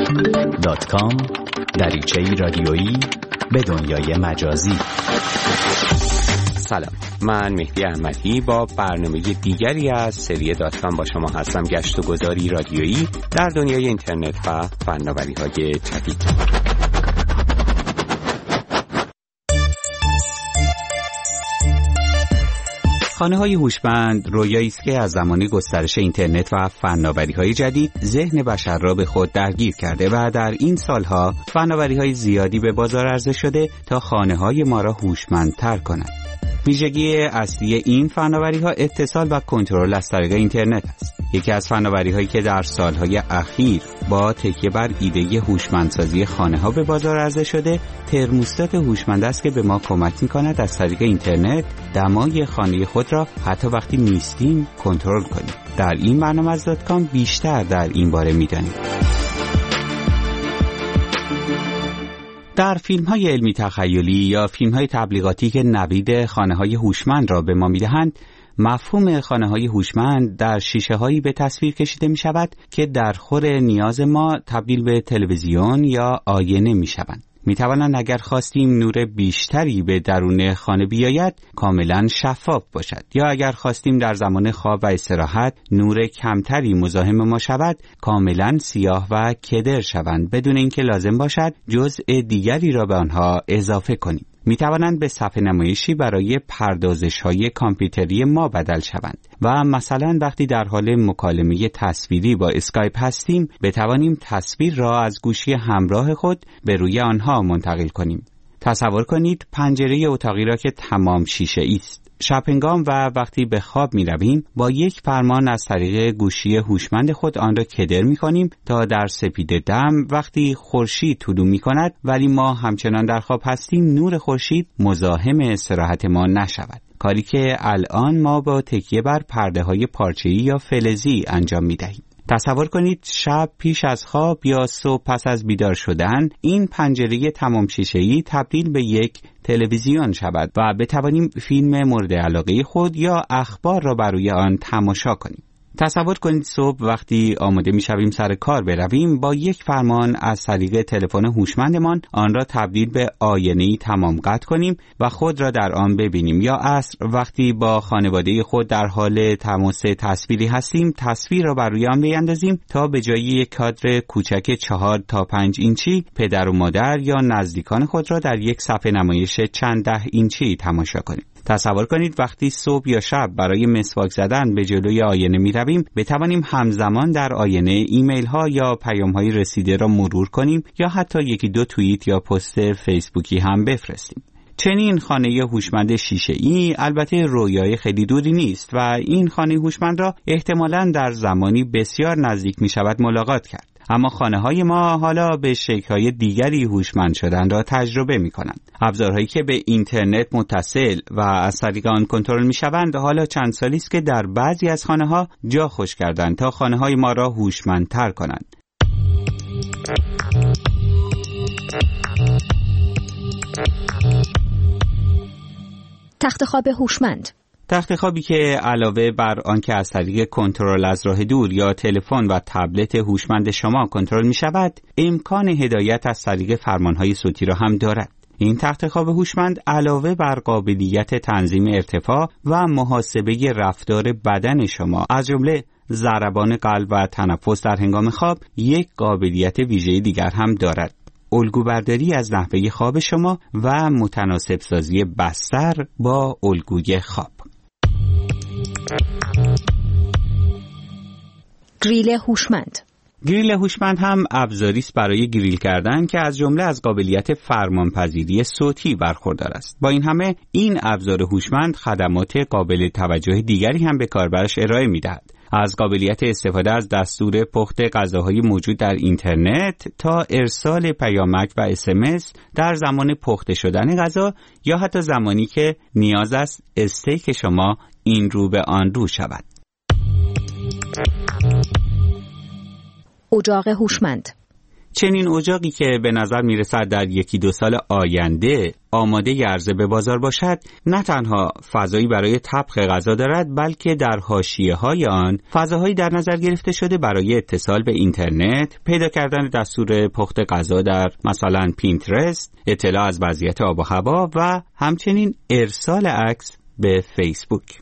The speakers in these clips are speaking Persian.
www.facebook.com دریچه‌ای رادیویی به دنیای مجازی. سلام، من مهدی احمدی با برنامه دیگری از سری .com با شما هستم. گشت و گذاری رادیویی در دنیای اینترنت و فناوری‌های جدید. خانه‌های هوشمند رویایی است که از زمان گسترش اینترنت و فناوری‌های جدید ذهن بشر را به خود درگیر کرده و در این سالها فناوری‌های زیادی به بازار عرضه شده تا خانه‌های ما را هوشمندتر کنند. ویژگی اصلی این فناوری‌ها اتصال و کنترل از طریق اینترنت است. یکی از فناوری‌هایی که در سالهای اخیر با تکیه بر ایده هوشمندسازی خانه‌ها به بازار عرضه شده، ترموستات هوشمند است که به ما کمک می‌کند از طریق اینترنت دمای خانه خود را حتی وقتی نیستیم کنترل کنیم. در این برنامه از .com بیشتر در این باره می‌دانیم. در فیلم‌های علمی تخیلی یا فیلم‌های تبلیغاتی که نوید خانه‌های هوشمند را به ما می‌دهند، مفهوم خانه‌های هوشمند در شیشه‌هایی به تصویر کشیده می‌شود که در خور نیاز ما تبدیل به تلویزیون یا آینه می‌شوند. می‌توانند اگر خواستیم نور بیشتری به درون خانه بیاید کاملاً شفاف باشد، یا اگر خواستیم در زمان خواب و استراحت نور کمتری مزاحم ما شود کاملاً سیاه و کدر شوند بدون اینکه لازم باشد جزء دیگری را به آنها اضافه کنیم. می توانند به صفحه نمایشی برای پردازش‌های کامپیوتری ما بدل شوند و مثلا وقتی در حال مکالمه تصویری با اسکایپ هستیم بتوانیم تصویر را از گوشی همراه خود به روی آنها منتقل کنیم. تصور کنید پنجره اتاقی را که تمام شیشه‌ای است. شب‌هنگام و وقتی به خواب می‌رویم با یک فرمان از طریق گوشی هوشمند خود آن را کدر می‌کنیم تا در سپید دم وقتی خورشید طلوع می‌کند ولی ما همچنان در خواب هستیم نور خورشید مزاحم استراحت ما نشود. کاری که الان ما با تکیه بر پرده‌های پارچه‌ای یا فلزی انجام می‌دهیم. تصور کنید شب پیش از خواب یا صبح پس از بیدار شدن این پنجره تمام شیشه‌ای تبدیل به یک تلویزیون شود و بتوانیم فیلم مورد علاقه خود یا اخبار را بر روی آن تماشا کنیم. تصور کنید صبح وقتی آماده می‌شویم سر کار برویم با یک فرمان از طریق تلفن هوشمندمان آن را تبدیل به آینه‌ای تمام قد کنیم و خود را در آن ببینیم، یا عصر وقتی با خانواده خود در حال تماس تصویری هستیم تصویر را بر روی آن بیاندازیم تا به جای یک کادر کوچک 4 تا 5 اینچی پدر و مادر یا نزدیکان خود را در یک صفحه نمایش چند ده اینچی تماشا کنیم. تصور کنید وقتی صبح یا شب برای مسواک زدن به جلوی آینه می رویم بتوانیم همزمان در آینه ایمیل ها یا پیام های رسیده را مرور کنیم یا حتی یکی دو توییت یا پست فیسبوکی هم بفرستیم. چنین خانه هوشمند شیشه‌ای البته رویای خیلی دوری نیست و این خانه هوشمند را احتمالاً در زمانی بسیار نزدیک می شود ملاقات کرد. اما خانه‌های ما حالا به شکل‌های دیگری هوشمند شدن را تجربه می‌کنند. ابزارهایی که به اینترنت متصل و از طریق آن کنترل می‌شوند حالا چند سالی است که در بعضی از خانه‌ها جا خوش کردند تا خانه‌های ما را هوشمندتر کنند. تخت خواب هوشمند. تخت خوابی که علاوه بر آنکه از طریق کنترل از راه دور یا تلفن و تبلت هوشمند شما کنترل می شود، امکان هدایت از طریق فرمانهای صوتی را هم دارد. این تخت خواب هوشمند علاوه بر قابلیت تنظیم ارتفاع و محاسبه رفتار بدن شما از جمله ضربان قلب و تنفس در هنگام خواب، یک قابلیت ویژه دیگر هم دارد: الگوبرداری از نحوه خواب شما و متناسب سازی بستر با الگوی خواب. گریل هوشمند. گریل هوشمند هم ابزاری است برای گریل کردن که از جمله از قابلیت فرمانپذیری صوتی برخوردار است. با این همه این ابزار هوشمند خدمات قابل توجه دیگری هم به کاربرش ارائه می‌دهد. از قابلیت استفاده از دستور پخت غذاهای موجود در اینترنت تا ارسال پیامک و SMS در زمان پخته شدن غذا یا حتی زمانی که نیاز است استیک شما این رو به آن رو شود. اجاق هوشمند. چنین اجاقی که به نظر میرسد در 1-2 سال آینده آماده عرضه به بازار باشد، نه تنها فضایی برای طبخ غذا دارد، بلکه در حاشیه‌های آن فضاهایی در نظر گرفته شده برای اتصال به اینترنت، پیدا کردن دستور پخت غذا در مثلا پینترست، اطلاع از وضعیت آب و هوا و همچنین ارسال عکس به فیسبوک.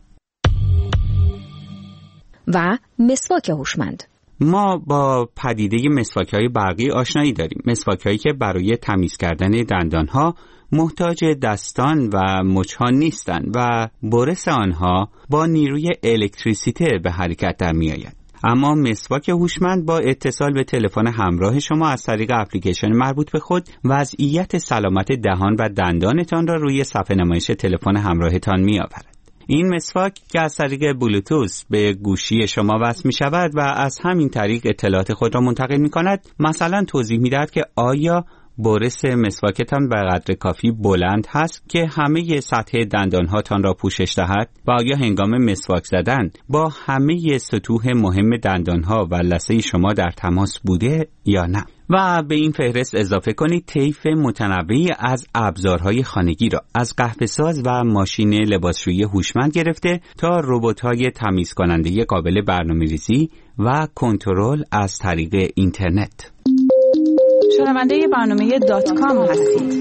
و مسواک هوشمند. ما با پدیده مسواک‌های برقی آشنایی داریم. مسواک‌هایی که برای تمیز کردن دندان‌ها محتاج دستان و مچ‌ها نیستند و برس آنها با نیروی الکتریسیته به حرکت در می‌آید. اما مسواک هوشمند با اتصال به تلفن همراه شما از طریق اپلیکیشن مربوط به خود وضعیت سلامت دهان و دندانتان را روی صفحه نمایش تلفن همراهتان می‌آورد. این مسواک که از طریق بلوتوث به گوشی شما وصل می شود و از همین طریق اطلاعات خود را منتقل می کند، مثلا توضیح می دهد که آیا برس مسواکتان به قدر کافی بلند هست که همه سطح دندانهاتان را پوشش دهد و آیا هنگام مسواک زدن با همه سطوح مهم دندانها و لثه شما در تماس بوده یا نه. و به این فهرست اضافه کنید طیف متنوعی از ابزارهای خانگی را، از قهوه‌ساز و ماشین لباسشویی هوشمند گرفته تا ربات‌های تمیز کننده قابل برنامه‌ریزی و کنترل از طریق اینترنت. شنونده برنامه .com هستید.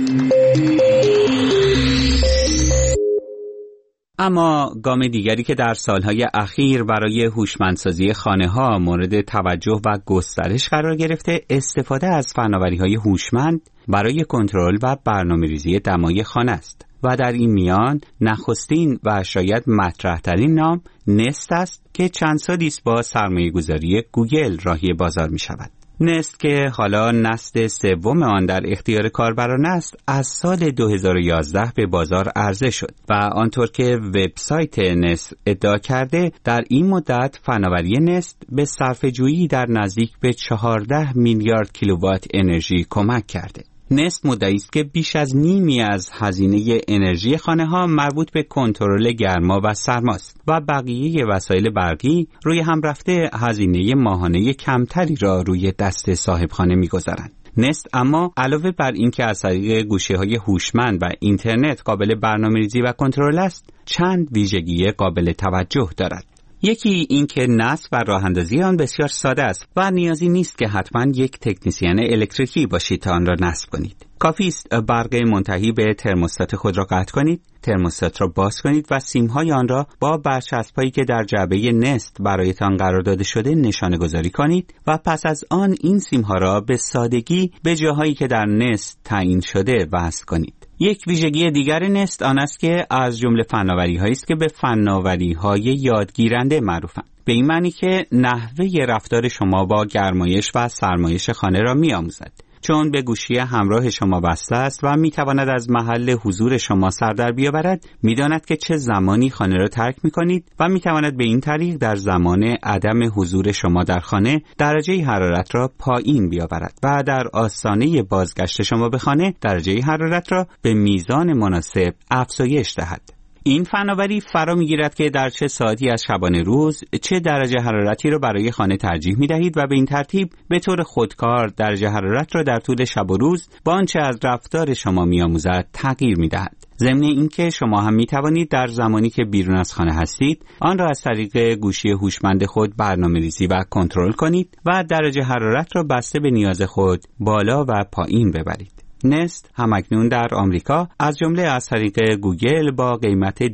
اما گام دیگری که در سالهای اخیر برای هوشمندسازی خانه‌ها مورد توجه و گسترش قرار گرفته، استفاده از فناوری‌های هوشمند برای کنترل و برنامه‌ریزی دمای خانه است و در این میان نخستین و شاید مطرح‌ترین نام نست است که چند سالی است با سرمایه‌گذاری گوگل راهی بازار می‌شود. نست که حالا نسل سوم آن در اختیار کاربران است، از سال 2011 به بازار عرضه شد و آنطور که وبسایت نست ادعا کرده در این مدت فناوری نست به صرفه‌جویی در نزدیک به 14 میلیارد کیلووات انرژی کمک کرده. نست مدعی است که بیش از نیمی از هزینه انرژی خانه‌ها مربوط به کنترل گرما و سرماست و بقیه وسایل برقی روی هم رفته هزینه ماهانه کمتری را روی دست صاحب خانه می‌گذارند. نست اما علاوه بر اینکه از طریق گوشی‌های هوشمند و اینترنت قابل برنامه‌ریزی و کنترل است، چند ویژگی قابل توجه دارد. یکی این که نصب و راه اندازی آن بسیار ساده است و نیازی نیست که حتما یک تکنسین الکتریکی باشید تا آن را نصب کنید. کافی است برق منتهی به ترموستات خود را قطع کنید، ترموستات را باز کنید و سیم‌های آن را با برچسب‌هایی که در جعبه نست برایتان قرار داده شده نشانه گذاری کنید و پس از آن این سیم‌ها را به سادگی به جاهایی که در نست تعیین شده وصل کنید. یک ویژگی دیگر نست آن است که از جمله فناوری‌هایی است که به فناوری‌های یادگیرنده معروفند. به این معنی که نحوه رفتار شما با گرمایش و سرمایش خانه را می‌آموزد. چون به گوشی همراه شما وصل است و میتواند از محل حضور شما سر در بیاورد، میداند که چه زمانی خانه را ترک میکنید و میتواند به این طریق در زمان عدم حضور شما در خانه درجه حرارت را پایین بیاورد و در آستانه بازگشت شما به خانه درجه حرارت را به میزان مناسب افزایش دهد. این فناوری فرا میگیرد که در چه ساعتی از شبانه روز چه درجه حرارتی را برای خانه ترجیح میدهید و به این ترتیب به طور خودکار درجه حرارت را در طول شب و روز با آنچه از رفتار شما میآموزد تغییر میدهد. ضمن اینکه شما هم میتوانید در زمانی که بیرون از خانه هستید آن را از طریق گوشی هوشمند خود برنامه‌ریزی و کنترل کنید و درجه حرارت را بسته به نیاز خود بالا و پایین ببرید. نست همکنون در آمریکا از جمله از طریق گوگل با قیمت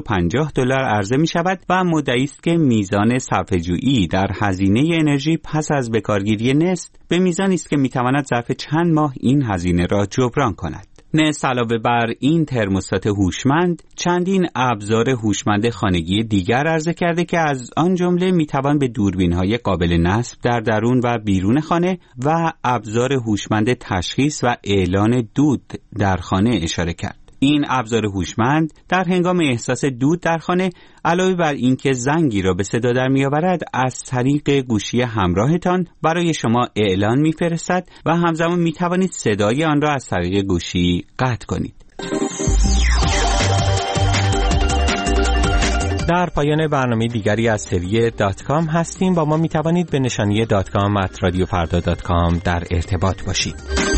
$250 عرضه می شود و مدعی است که میزان صرفه‌جویی در هزینه انرژی پس از بکارگیری نست به میزانی است که می تواند ظرف چند ماه این هزینه را جبران کند. نست علاوه بر این ترموستات هوشمند چندین ابزار هوشمند خانگی دیگر عرضه کرده که از آن جمله میتوان به دوربین‌های قابل نصب در درون و بیرون خانه و ابزار هوشمند تشخیص و اعلان دود در خانه اشاره کرد. این ابزار هوشمند در هنگام احساس دود در خانه علاوه بر اینکه زنگی را به صدا در میآورد، از طریق گوشی همراهتان برای شما اعلان میفرستد و همزمان میتوانید صدای آن را از طریق گوشی قطع کنید. در پایان برنامه دیگری از سری .com هستیم. با ما می توانید به نشانی .com@radiofarda.com در ارتباط باشید.